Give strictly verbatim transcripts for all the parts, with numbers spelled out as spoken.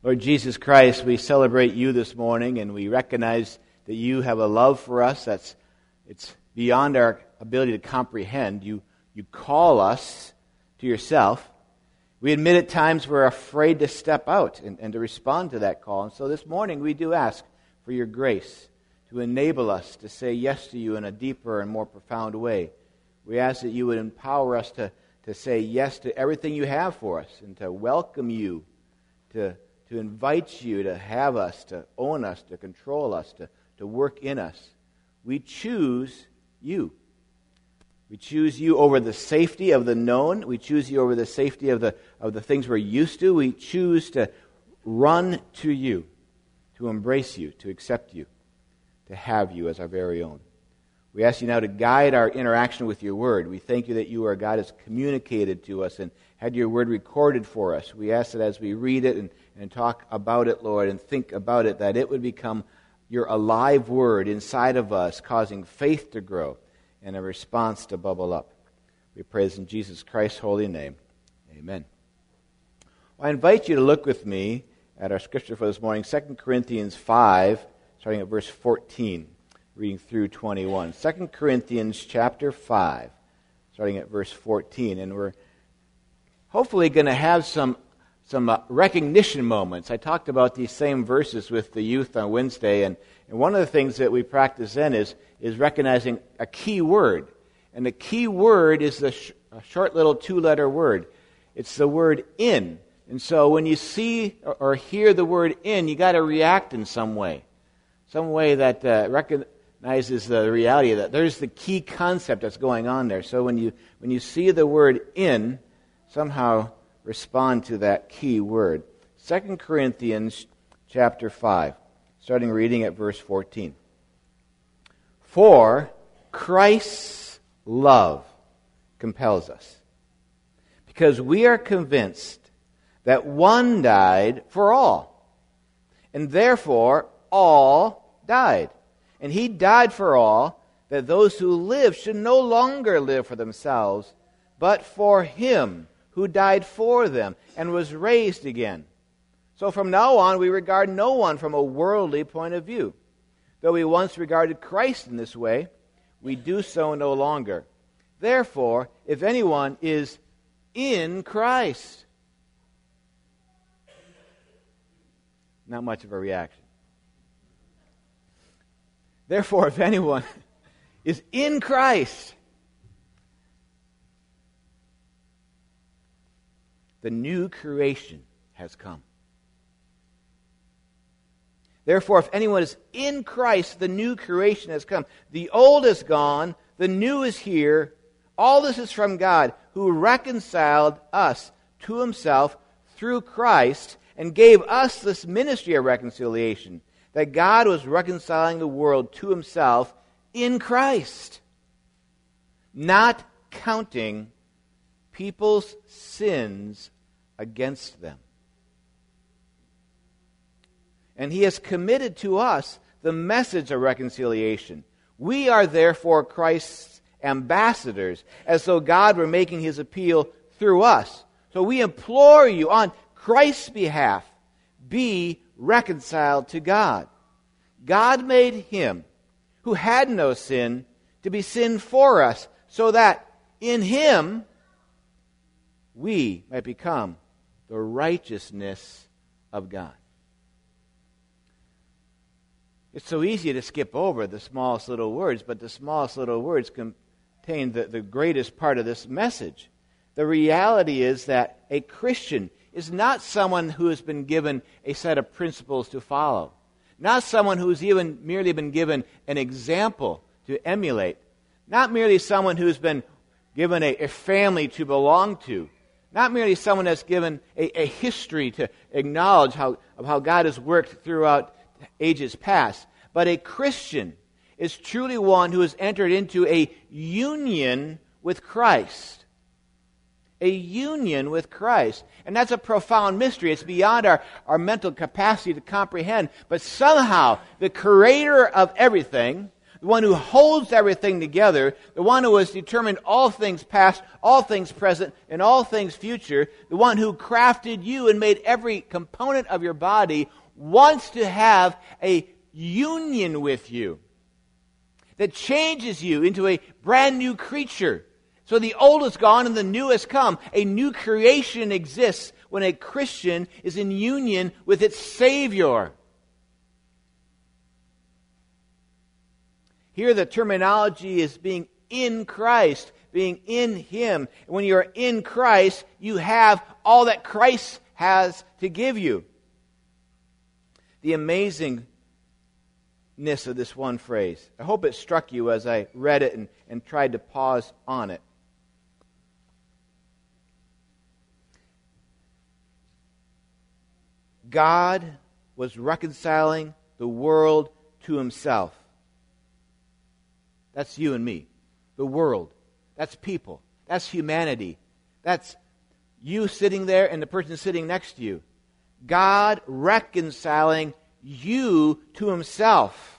Lord Jesus Christ, we celebrate you this morning, and we recognize that you have a love for us that's it's beyond our ability to comprehend. You, you call us to yourself. We admit at times we're afraid to step out and, and to respond to that call. And so this morning we do ask for your grace to enable us to say yes to you in a deeper and more profound way. We ask that you would empower us to, to say yes to everything you have for us and to welcome you, to to invite you to have us, to own us, to control us, to, to work in us. We choose you. We choose you over the safety of the known. We choose you over the safety of the of the things we're used to. We choose to run to you, to embrace you, to accept you, to have you as our very own. We ask you now to guide our interaction with your word. We thank you that you are a God who has communicated to us and had your word recorded for us. We ask that as we read it and, and talk about it, Lord, and think about it, that it would become your alive word inside of us, causing faith to grow and a response to bubble up. We praise in Jesus Christ's holy name. Amen. Well, I invite you to look with me at our scripture for this morning, Second Corinthians five, starting at verse fourteen. Reading through twenty-one. Second Corinthians chapter five, starting at verse fourteen. And we're hopefully going to have some some uh, recognition moments. I talked about these same verses with the youth on Wednesday, and, and one of the things that we practice then is, is recognizing a key word. And the key word is the sh- a short little two-letter word. It's the word in. And so when you see or, or hear the word in, you got to react in some way. Some way that uh, recognizes recognizes the reality that there's the key concept that's going on there. So when you when you see the word in, somehow respond to that key word. Second Corinthians chapter five, starting reading at verse fourteen. For Christ's love compels us, because we are convinced that one died for all, and therefore all died. And he died for all, that those who live should no longer live for themselves, but for him who died for them and was raised again. So from now on, we regard no one from a worldly point of view. Though we once regarded Christ in this way, we do so no longer. Therefore, if anyone is in Christ, not much of a reaction. Therefore, if anyone is in Christ, the new creation has come. Therefore, if anyone is in Christ, the new creation has come. The old is gone, the new is here. All this is from God, who reconciled us to himself through Christ and gave us this ministry of reconciliation, that God was reconciling the world to himself in Christ, not counting people's sins against them. And he has committed to us the message of reconciliation. We are therefore Christ's ambassadors, as though God were making his appeal through us. So we implore you on Christ's behalf, be reconciled to God. God made him who had no sin to be sin for us, so that in him we might become the righteousness of God. It's so easy to skip over the smallest little words, but the smallest little words contain the, the greatest part of this message. The reality is that a Christian is not someone who has been given a set of principles to follow. Not someone who's even merely been given an example to emulate. Not merely someone who's been given a, a family to belong to. Not merely someone that's given a, a history to acknowledge how, of how God has worked throughout ages past. But a Christian is truly one who has entered into a union with Christ. A union with Christ. And that's a profound mystery. It's beyond our, our mental capacity to comprehend. But somehow, the creator of everything, the one who holds everything together, the one who has determined all things past, all things present, and all things future, the one who crafted you and made every component of your body, wants to have a union with you that changes you into a brand new creature. So the old is gone and the new has come. A new creation exists when a Christian is in union with its Savior. Here the terminology is being in Christ, being in Him. When you're in Christ, you have all that Christ has to give you. The amazingness of this one phrase. I hope it struck you as I read it and, and tried to pause on it. God was reconciling the world to Himself. That's you and me. The world. That's people. That's humanity. That's you sitting there and the person sitting next to you. God reconciling you to Himself.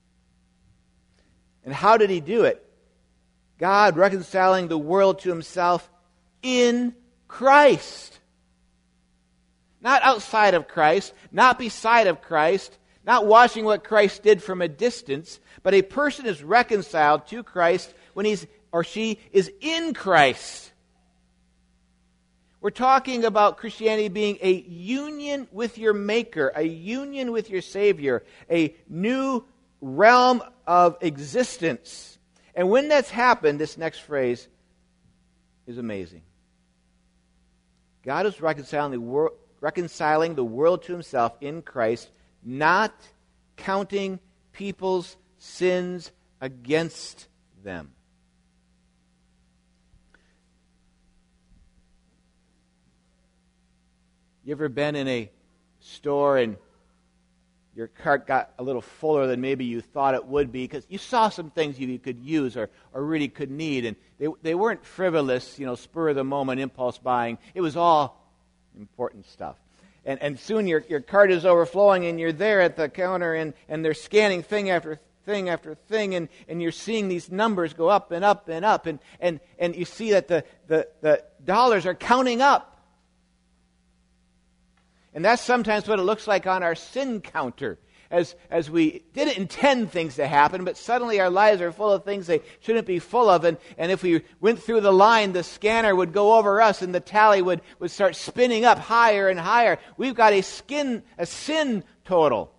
And how did He do it? God reconciling the world to Himself in Christ. Not outside of Christ, not beside of Christ, not watching what Christ did from a distance, but a person is reconciled to Christ when he's or she is in Christ. We're talking about Christianity being a union with your Maker, a union with your Savior, a new realm of existence. And when that's happened, this next phrase is amazing. God is reconciling the, wor- reconciling the world to Himself in Christ, not counting people's sins against them. You ever been in a store and your cart got a little fuller than maybe you thought it would be because you saw some things you could use or, or really could need, and they they weren't frivolous, you know, spur of the moment impulse buying. It was all important stuff. And and soon your, your cart is overflowing and you're there at the counter and, and they're scanning thing after thing after thing, and, and you're seeing these numbers go up and up and up, and, and, and you see that the, the, the dollars are counting up. And that's sometimes what it looks like on our sin counter. As as we didn't intend things to happen, but suddenly our lives are full of things they shouldn't be full of. And, and if we went through the line, the scanner would go over us and the tally would, would start spinning up higher and higher. We've got a skin a sin total.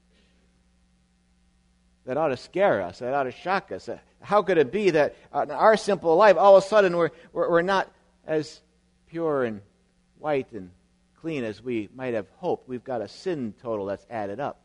That ought to scare us. That ought to shock us. How could it be that in our simple life, all of a sudden we're we're, we're not as pure and white and clean as we might have hoped? We've got a sin total that's added up.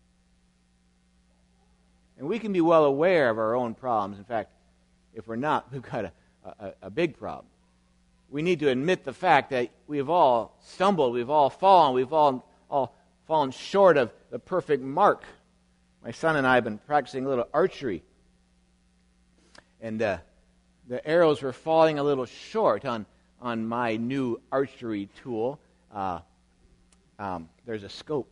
And we can be well aware of our own problems. In fact, if we're not, we've got a, a, a big problem. We need to admit the fact that we've all stumbled, we've all fallen, we've all, all fallen short of the perfect mark. My son and I have been practicing a little archery. And uh, the arrows were falling a little short on, on my new archery tool. Uh, um, there's a scope.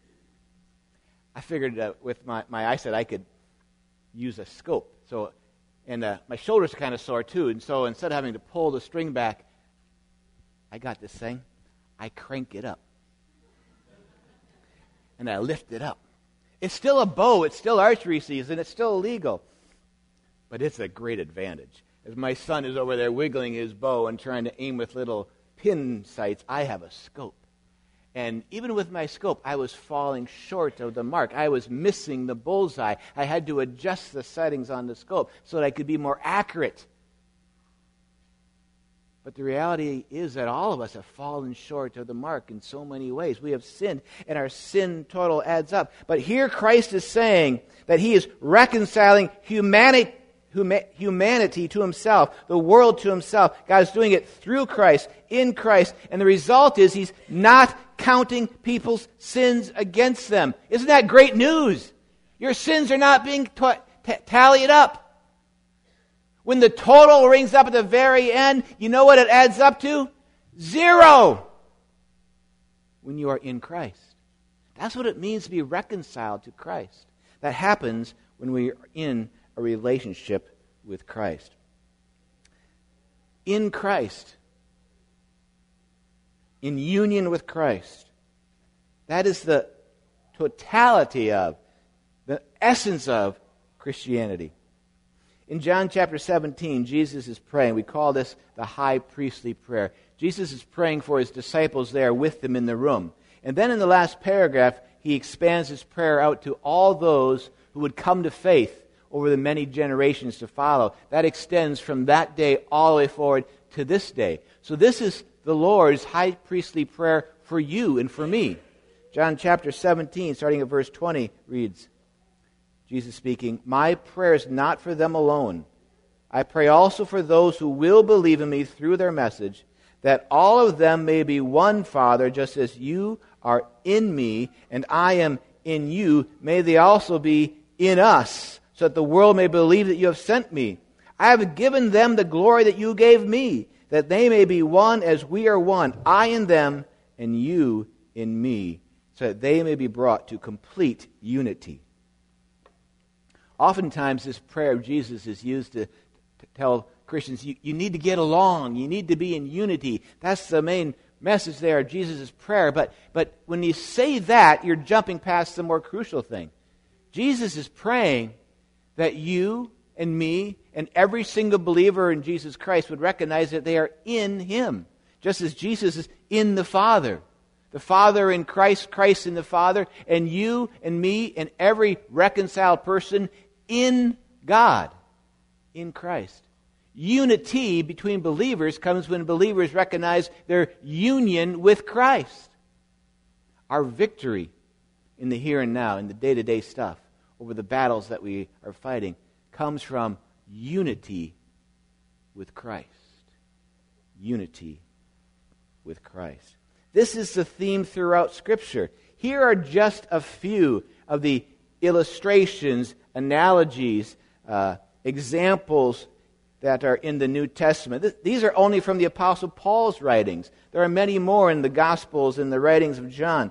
I figured uh, with my, my eyesight I could use a scope. So, and uh, my shoulders are kind of sore too. And so instead of having to pull the string back, I got this thing. I crank it up. And I lift it up. It's still a bow. It's still archery season. It's still illegal. But it's a great advantage. As my son is over there wiggling his bow and trying to aim with little pin sights, I have a scope. And even with my scope, I was falling short of the mark. I was missing the bullseye. I had to adjust the settings on the scope so that I could be more accurate. But the reality is that all of us have fallen short of the mark in so many ways. We have sinned, and our sin total adds up. But here Christ is saying that He is reconciling humanity humanity to Himself, the world to Himself. God is doing it through Christ, in Christ, and the result is He's not counting people's sins against them. Isn't that great news? Your sins are not being t- t- tallied up. When the total rings up at the very end, you know what it adds up to? Zero. When you are in Christ. That's what it means to be reconciled to Christ. That happens when we are in a relationship with Christ. In Christ. In union with Christ. That is the totality of, the essence of Christianity. In John chapter seventeen, Jesus is praying. We call this the high priestly prayer. Jesus is praying for his disciples there with them in the room. And then in the last paragraph, he expands his prayer out to all those who would come to faith over the many generations to follow. That extends from that day all the way forward to this day. So this is the Lord's high priestly prayer for you and for me. John chapter seventeen, starting at verse twenty, reads, Jesus speaking, "My prayer is not for them alone. I pray also for those who will believe in me through their message, that all of them may be one, Father, just as you are in me and I am in you. May they also be in us, so that the world may believe that you have sent me. I have given them the glory that you gave me, that they may be one as we are one, I in them and you in me, so that they may be brought to complete unity." Oftentimes this prayer of Jesus is used to, to tell Christians, you, you need to get along, you need to be in unity. That's the main message there of Jesus' prayer. But, but when you say that, you're jumping past the more crucial thing. Jesus is praying that you and me and every single believer in Jesus Christ would recognize that they are in Him, just as Jesus is in the Father. The Father in Christ, Christ in the Father, and you and me and every reconciled person in God, in Christ. Unity between believers comes when believers recognize their union with Christ. Our victory in the here and now, in the day-to-day stuff, over the battles that we are fighting, comes from unity with Christ. Unity with Christ. This is the theme throughout Scripture. Here are just a few of the illustrations, analogies, uh, examples that are in the New Testament. Th- these are only from the Apostle Paul's writings. There are many more in the Gospels and the writings of John.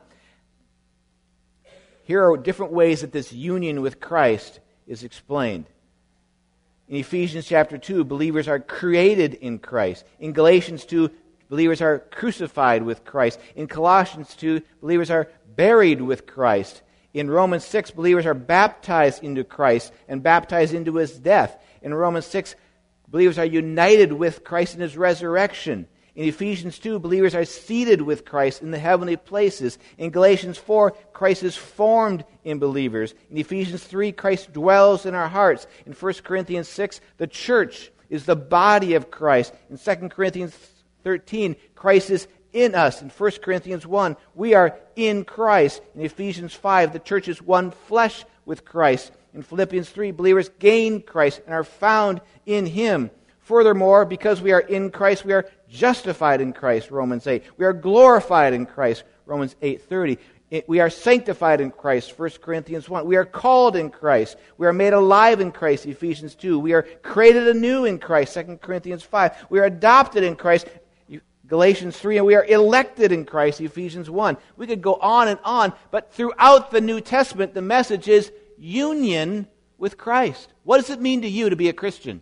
Here are different ways that this union with Christ is explained. In Ephesians chapter two, believers are created in Christ. In Galatians two, believers are crucified with Christ. In Colossians two, believers are buried with Christ. In Romans six, believers are baptized into Christ and baptized into His death. In Romans six, believers are united with Christ in His resurrection. In Ephesians two, believers are seated with Christ in the heavenly places. In Galatians four, Christ is formed in believers. In Ephesians three, Christ dwells in our hearts. In First Corinthians six, the church is the body of Christ. In Second Corinthians thirteen, Christ is in us. In First Corinthians one, we are in Christ. In Ephesians five, the church is one flesh with Christ. In Philippians three, believers gain Christ and are found in Him. Furthermore, because we are in Christ, we are justified in Christ, Romans eight. We are glorified in Christ, Romans eight thirty. We are sanctified in Christ, First Corinthians one. We are called in Christ. We are made alive in Christ, Ephesians two. We are created anew in Christ, Second Corinthians five. We are adopted in Christ, Galatians three, and we are elected in Christ, Ephesians one. We could go on and on, but throughout the New Testament, the message is union with Christ. What does it mean to you to be a Christian?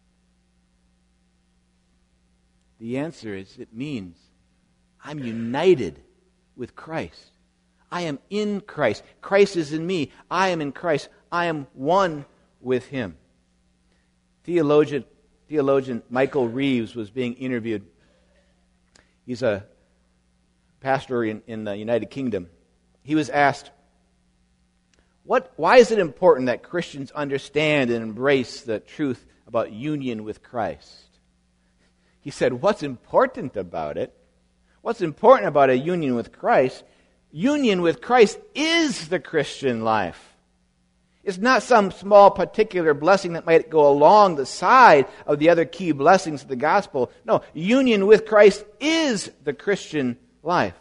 The answer is, it means I'm united with Christ. I am in Christ. Christ is in me. I am in Christ. I am one with Him. Theologian, theologian Michael Reeves was being interviewed. He's a pastor in, in the United Kingdom. He was asked, What, why is it important that Christians understand and embrace the truth about union with Christ? He said, what's important about it? What's important about a union with Christ? Union with Christ is the Christian life. It's not some small particular blessing that might go along the side of the other key blessings of the gospel. No, union with Christ is the Christian life.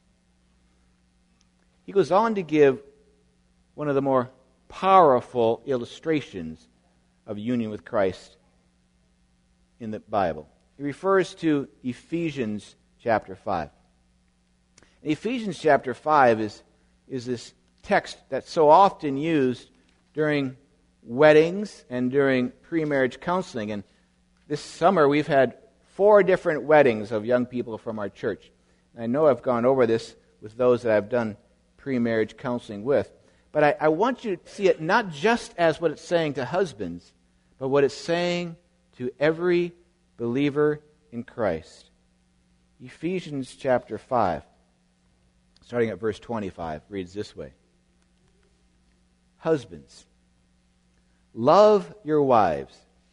He goes on to give one of the more powerful illustrations of union with Christ in the Bible. He refers to Ephesians chapter five. Ephesians chapter five is, is this text that's so often used during weddings and during pre-marriage counseling. And this summer we've had four different weddings of young people from our church. And I know I've gone over this with those that I've done pre-marriage counseling with. But I, I want you to see it not just as what it's saying to husbands, but what it's saying to every believer in Christ. Ephesians chapter five, starting at verse twenty-five, reads this way. Husbands, love your wives,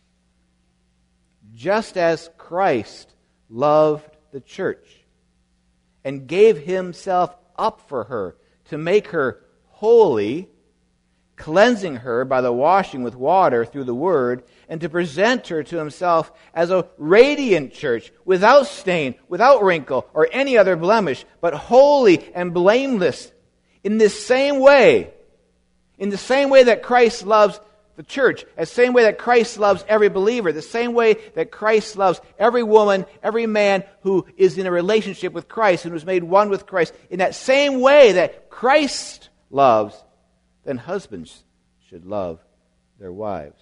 just as Christ loved the church and gave himself up for her to make her holy, cleansing her by the washing with water through the word, and to present her to himself as a radiant church, without stain, without wrinkle, or any other blemish, but holy and blameless. In this same way, in the same way that Christ loves the church, the same way that Christ loves every believer, the same way that Christ loves every woman, every man who is in a relationship with Christ and was made one with Christ, in that same way that Christ loves, then husbands should love their wives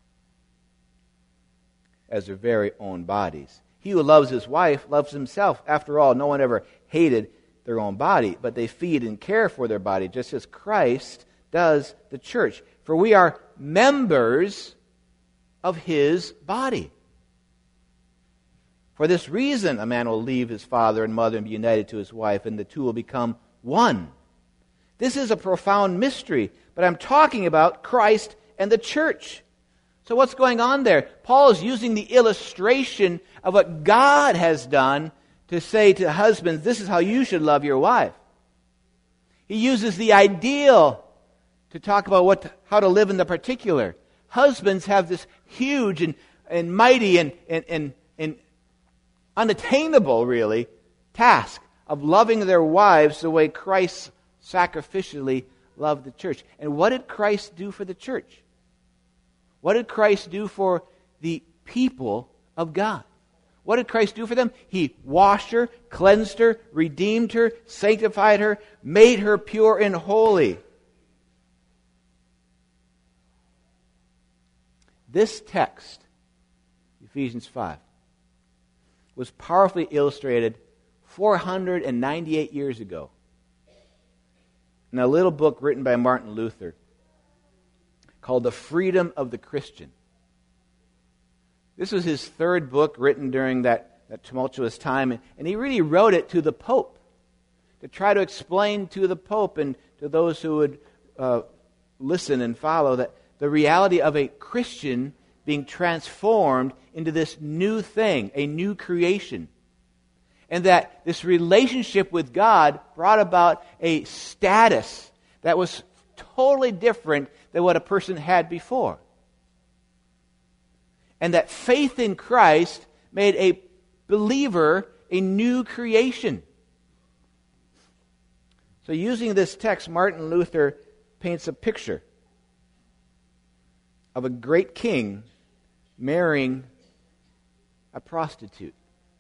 as their very own bodies. He who loves his wife loves himself. After all, no one ever hated their own body, but they feed and care for their body, just as Christ does the church. For we are members of his body. For this reason, a man will leave his father and mother and be united to his wife, and the two will become one. This is a profound mystery, but I'm talking about Christ and the church. So what's going on there? Paul is using the illustration of what God has done to say to husbands, this is how you should love your wife. He uses the ideal to talk about what how to live in the particular. Husbands have this huge and, and mighty and, and, and, and unattainable, really, task of loving their wives the way Christ sacrificially loved the church. And what did Christ do for the church? What did Christ do for the people of God? What did Christ do for them? He washed her, cleansed her, redeemed her, sanctified her, made her pure and holy. This text, Ephesians five, was powerfully illustrated four hundred ninety-eight years ago in a little book written by Martin Luther called The Freedom of the Christian. This was his third book written during that, that tumultuous time, and, and he really wrote it to the Pope to try to explain to the Pope and to those who would uh, listen and follow that the reality of a Christian being transformed into this new thing, a new creation. And that this relationship with God brought about a status that was totally different than what a person had before. And that faith in Christ made a believer a new creation. So using this text, Martin Luther paints a picture of a great king marrying a prostitute.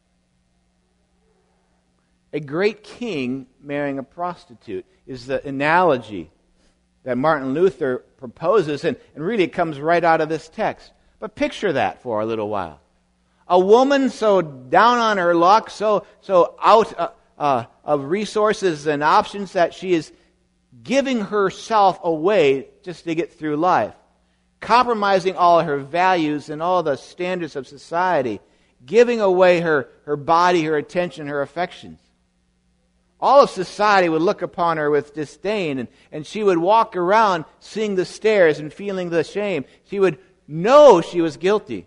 A great king marrying a prostitute is the analogy that Martin Luther proposes, and, and really it comes right out of this text. But picture that for a little while. A woman so down on her luck, so, so out uh, uh, of resources and options that she is giving herself away just to get through life. Compromising all her values and all the standards of society. Giving away her, her body, her attention, her affections. All of society would look upon her with disdain, and, and she would walk around seeing the stares and feeling the shame. She would know she was guilty.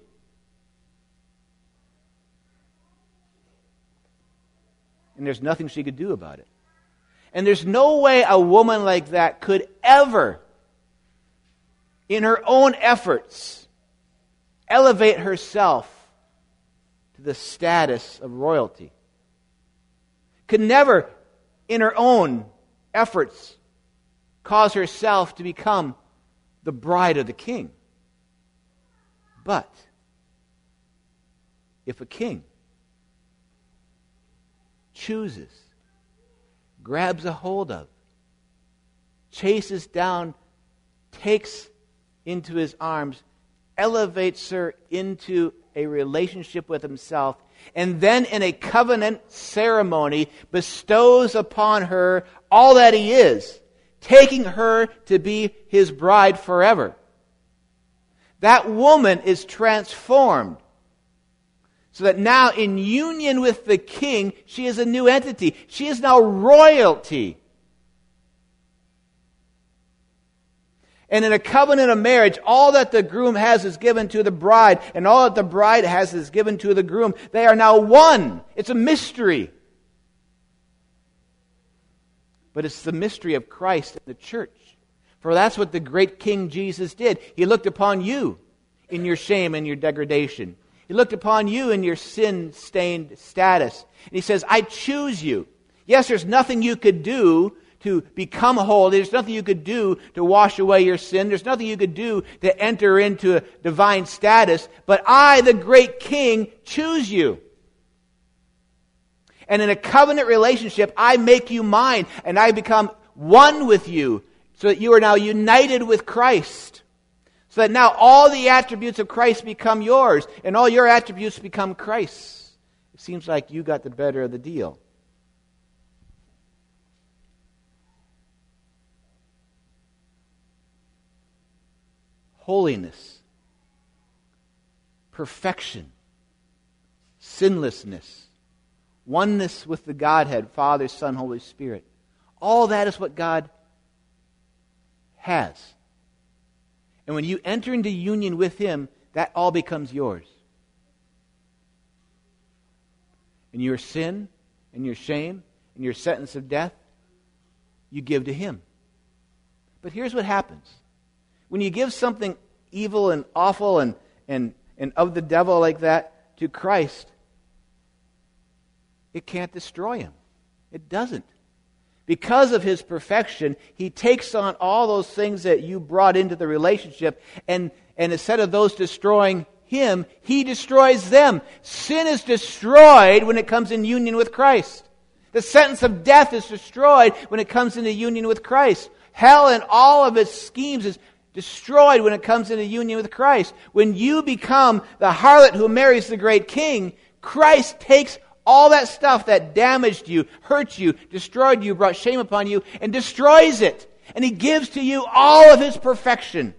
And there's nothing she could do about it. And there's no way a woman like that could ever, in her own efforts, elevate herself to the status of royalty. Could never, in her own efforts, cause herself to become the bride of the king. But if a king chooses, grabs a hold of, chases down, takes into his arms, elevates her into a relationship with himself, and then in a covenant ceremony bestows upon her all that he is, taking her to be his bride forever. That woman is transformed so that now in union with the king, she is a new entity. She is now royalty. And in a covenant of marriage, all that the groom has is given to the bride, and all that the bride has is given to the groom. They are now one. It's a mystery. But it's the mystery of Christ and the church. For that's what the great King Jesus did. He looked upon you in your shame and your degradation. He looked upon you in your sin-stained status. And he says, I choose you. Yes, there's nothing you could do to become holy. There's nothing you could do to wash away your sin. There's nothing you could do to enter into a divine status. But I, the great King, choose you. And in a covenant relationship, I make you mine, and I become one with you, so that you are now united with Christ. So that now all the attributes of Christ become yours, and all your attributes become Christ's. It seems like you got the better of the deal. Holiness, perfection, sinlessness, oneness with the Godhead, Father, Son, Holy Spirit. All that is what God has. And when you enter into union with Him, that all becomes yours. And your sin and your shame and your sentence of death, you give to Him. But here's what happens. When you give something evil and awful and, and, and of the devil like that to Christ, it can't destroy him. It doesn't. Because of His perfection, He takes on all those things that you brought into the relationship, and, and instead of those destroying Him, He destroys them. Sin is destroyed when it comes in union with Christ. The sentence of death is destroyed when it comes into union with Christ. Hell and all of its schemes is destroyed when it comes into union with Christ. When you become the harlot who marries the great King, Christ takes all that stuff that damaged you, hurt you, destroyed you, brought shame upon you, and destroys it. And He gives to you all of His perfection.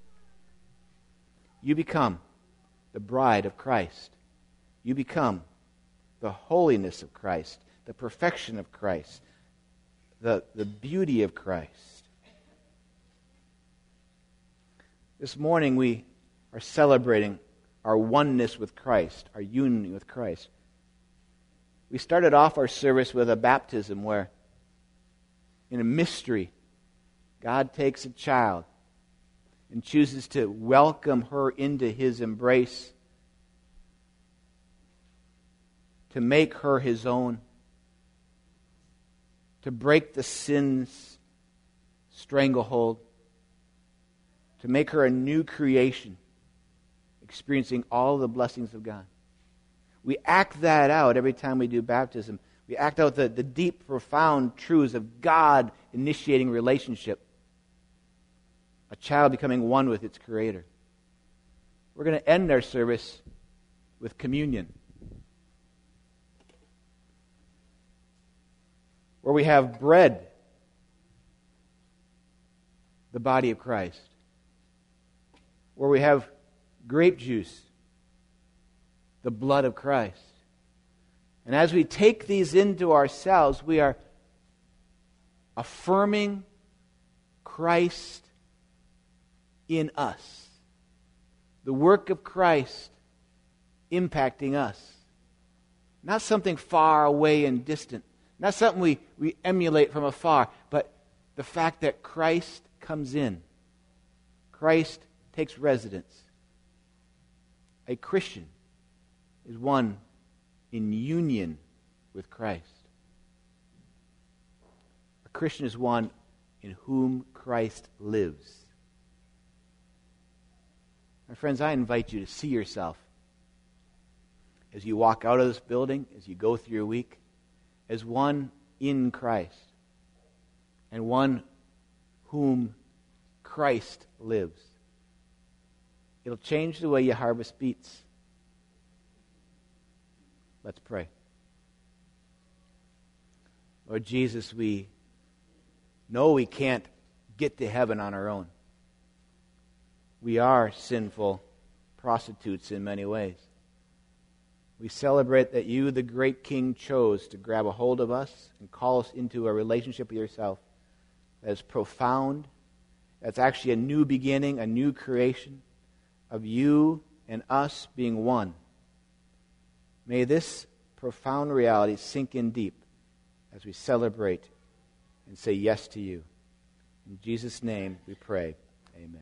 You become the bride of Christ. You become the holiness of Christ, the perfection of Christ, the, the beauty of Christ. This morning we are celebrating our oneness with Christ, our union with Christ. We started off our service with a baptism where, in a mystery, God takes a child and chooses to welcome her into His embrace, to make her His own, to break the sin's stranglehold, to make her a new creation, experiencing all the blessings of God. We act that out every time we do baptism. We act out the, the deep, profound truths of God initiating relationship. A child becoming one with its Creator. We're going to end our service with communion, where we have bread, the body of Christ, where we have grape juice, the blood of Christ. And as we take these into ourselves, we are affirming Christ in us. The work of Christ impacting us. Not something far away and distant. Not something we, we emulate from afar, but the fact that Christ comes in. Christ takes residence. A Christian is one in union with Christ. A Christian is one in whom Christ lives. My friends, I invite you to see yourself as you walk out of this building, as you go through your week, as one in Christ and one whom Christ lives. It'll change the way you harvest beets. Let's pray. Lord Jesus, we know we can't get to heaven on our own. We are sinful prostitutes in many ways. We celebrate that you, the great King, chose to grab a hold of us and call us into a relationship with yourself that is profound. That's actually a new beginning, a new creation of you and us being one. May this profound reality sink in deep as we celebrate and say yes to you. In Jesus' name we pray. Amen.